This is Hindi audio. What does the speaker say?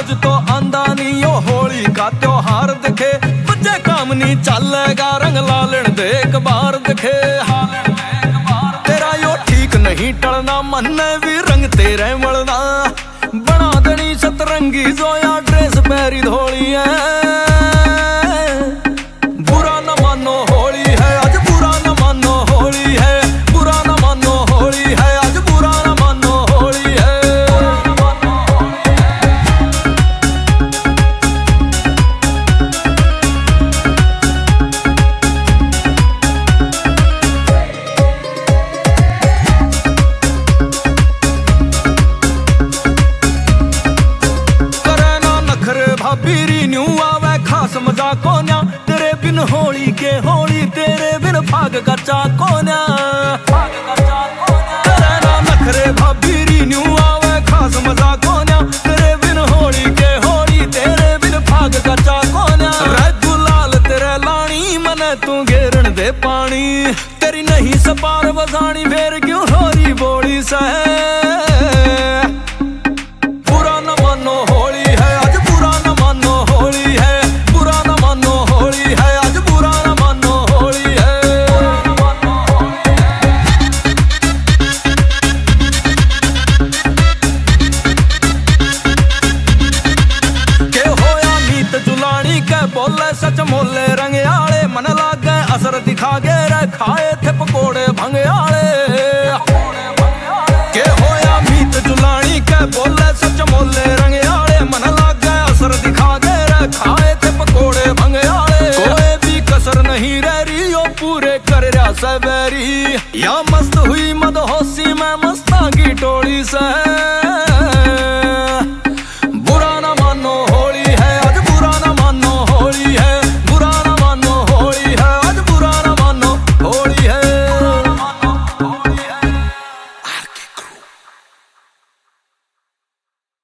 आज तो आंदा नहीं यो होली का त्योहार दिखे, बच्चे काम नहीं चलेगा रंग लालन दे एक बार दिखे। तेरा यो ठीक नहीं टलना मन भी रंग तेरे मलना, बना देनी सतरंगी जो या ड्रेस पैरी धोली है। बुरा न मानो होली है आज, बुरा न मानो होली है, बुरा न मानो होली है आज, बुरा न मानो होली है। भाभी न्यू आवे खास मजा कोन्या, तेरे बिन होली के होली तेरे बिन भाग का चा कोन्या। नखरे भाभी न्यू आवे खास मजा कोन्या, तेरे बिन होली के होली तेरे बिन भाग का चा कोन्या। गुलाल तेरे लानी मने तू घेरन दे पानी, तेरी नहीं सपार बजानी फेर क्यों होरी बोली सह। बोले सच मोले रंग आले मन लागे असर दिखा गे रे, खाए थे पकोड़े भंग आले। के होया मीत जुलानी के बोले सच मोले रंग आले मन लागे असर दिखा गे रे, खाए थे पकोड़े भंग आले। कोई भी कसर नहीं रह रही यो पूरे कर रहा सबेरी, या मस्त हुई मदहोशी में मस्तां की टोली।